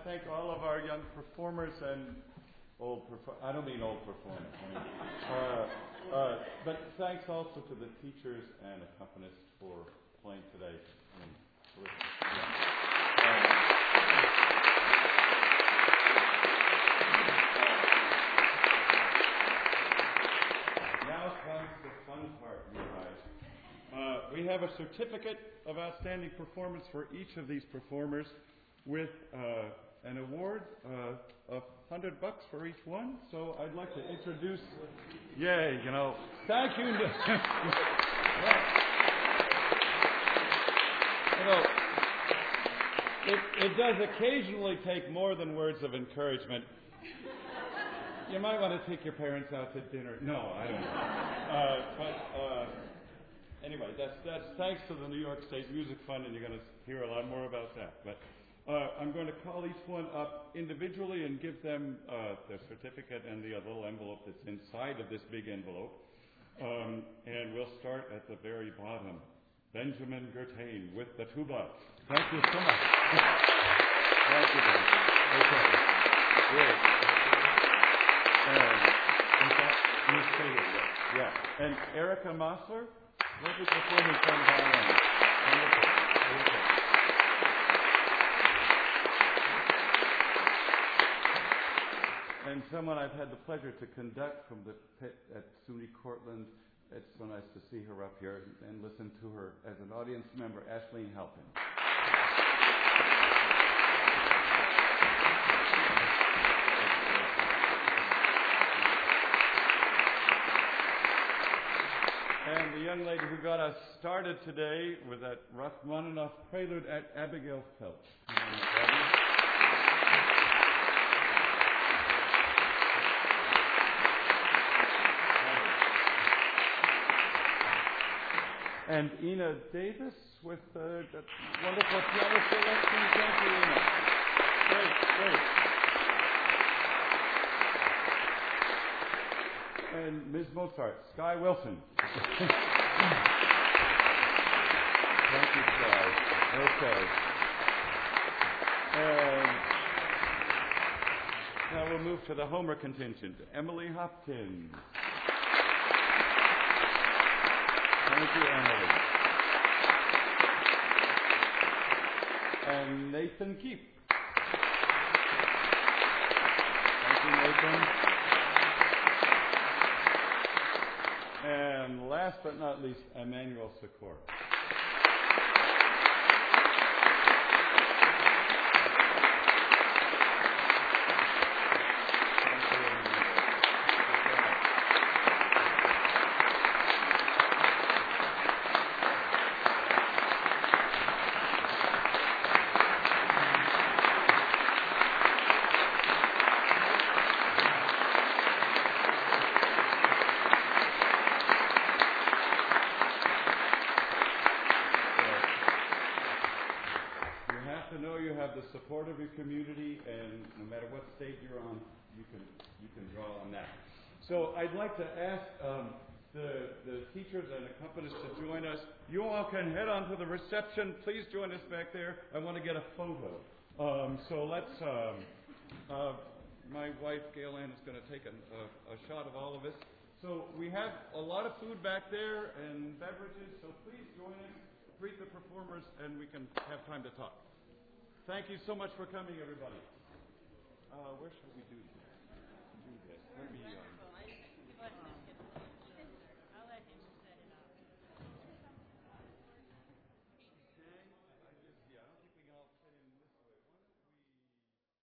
thank all of our young performers and I don't mean old performers. But thanks also to the teachers and accompanists for playing today. Now comes the fun part, you guys. We have a certificate of outstanding performance for each of these performers with an award of $100 for each one. So I'd like to introduce. Yay! Thank you. It does occasionally take more than words of encouragement. You might want to take your parents out to dinner. No, I don't know. Anyway, that's thanks to the New York State Music Fund, and you're going to hear a lot more about that. But I'm going to call each one up individually and give them their certificate and the little envelope that's inside of this big envelope. And we'll start at the very bottom. Benjamin Gertain with the tuba. Thank you so much. Thank you. Okay. Great. Yeah. And Erica Mossler, what was the performance on violin? And someone I've had the pleasure to conduct from the pit at SUNY Cortland. It's so nice to see her up here and listen to her as an audience member, Ashleen Halpin. And the young lady who got us started today with that Rachmaninoff prelude, at Abigail Phelps. And Ina Davis with that wonderful piano selection. Thank you, Ina. Great. And Ms. Mozart, Sky Wilson. Thank you, Sky. Okay. And now we'll move to the Homer contingent. Emily Hopkins. Thank you, Emily. And Nathan Keep. Thank you, Nathan. And last but not least, Emmanuel Sikora. The support of your community, and no matter what stage you're on, you can draw on that. So I'd like to ask the teachers and accompanists to join us. You all can head on to the reception. Please join us back there. I want to get a photo. So let's. My wife Gail Ann is going to take a shot of all of us. So we have a lot of food back there and beverages. So please join us, greet the performers, and we can have time to talk. Thank you so much for coming, everybody. Where should we do this?